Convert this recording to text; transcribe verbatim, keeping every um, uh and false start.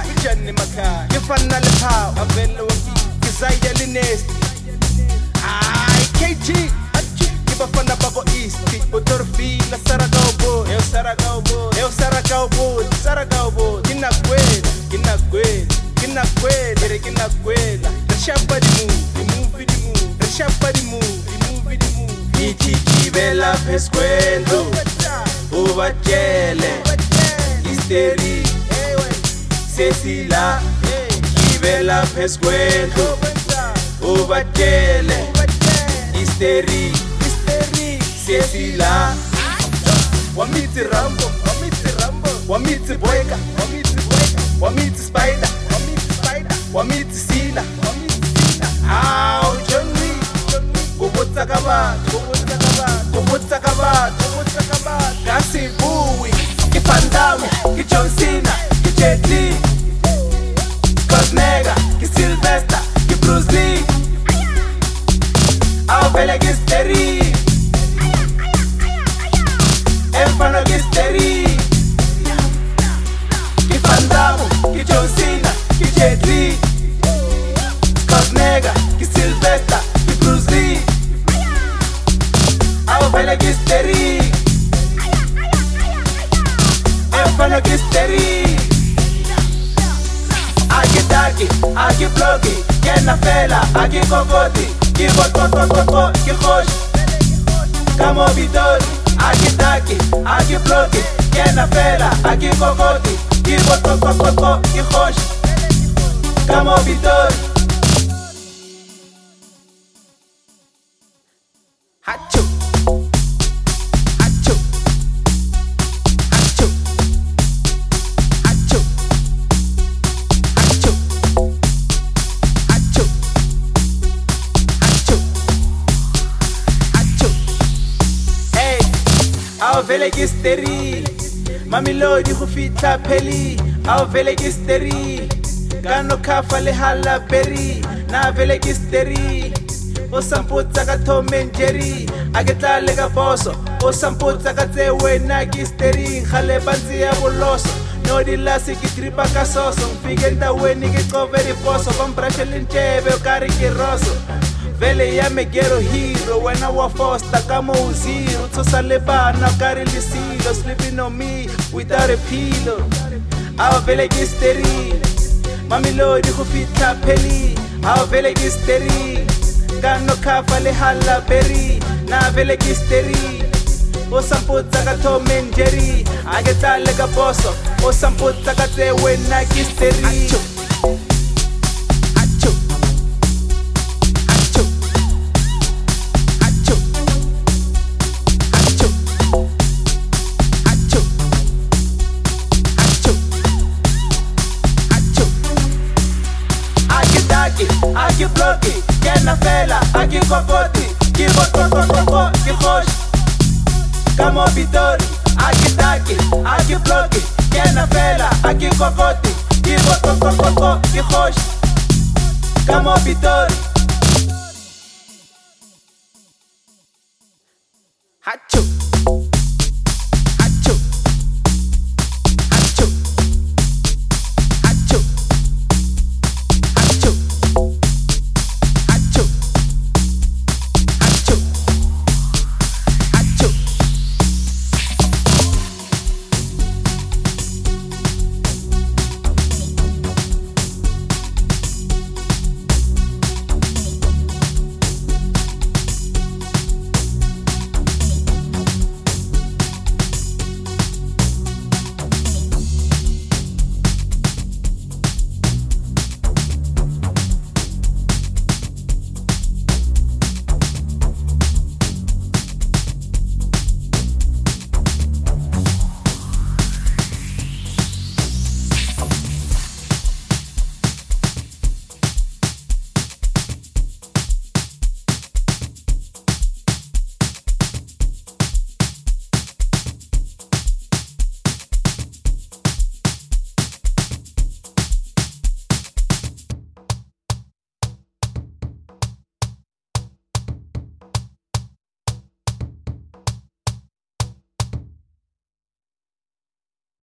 Ujani makhaya ngifana lephawu avele wakini ngizayya linesti ay K G ngibafana babo East Utorfila Saragawbo eu Saragawbo eu Saragawbo Saragawbo kinakwela kinakwela kinakwela re kinakwela reshapa di move move di move reshapa di move move di move ichikibela peskwendo ubatshele histeri sesila kibela peskwendo ubatshele histeri sesila wamithi Rambo wamithi Rambo wamithi Boyka wamithi Boyka wamithi Spider wamithi Spider wamithi Sila wamithi Sila aw Johnny ubutsa kabatho ubutsa kabatho ubutsa kabatho ubutsa kabatho kasibuwi ngifandame ngiJohn Cena ngiJet Li Schwarzenegger ngiSylvester ngiBruce Lee avele ngisteri Enfano ngisteri ngifandame ngiJohn Cena ngiJet Li Schwarzenegger ngiSylvester ngiBruce Lee avele ngisteri Enfano ngisteri Agitaki, agibloki, kena fela, agikokoti, kibototototot, kikhosh Kamo bidori, agitaki, agibloki, kena fela, agikokoti, kibototototot, kikhosh Kamo bidori Hachu Hachu Hachu Hachu Hachu Hachu Hachu Hachu Hey Avele gisteri Mami lodi go fitla pheli Avele gisteri Kano kafa le hala berry Na vele gisteri O samputsa ka Tom and Jerry Aketla le ka boso O samputsa ka tsewe na gisteri Khale banzi ya boloso No di lasi ki tripa ka soso Mfike ndaweni ki coveri poso Pambrashe linchebe ukari ki roso Vele ya me ghetto hero When I was foster kamo uziro Tsosa lebana ukari lisilo Sleeping on me without a pillow Awa vele gisteri Mami lodi go fitla pheli Awa vele gisteri Kano kafa le hala berry Na vele gisteri O samputsa ka Tom and Jerry Aketla le ka boso O samputsa ka tsewe na gisteri Hachu Hachu Hachu Hachu Hachu Hachu Hachu Hachu Agitaki, agibloki Kena fela, agikokoti Kibototototot, kikhosh Kamo bidori, agitaki, agibloki Kena fela, agikokoti Kibototototot, kikhosh Kamo bidori Hachu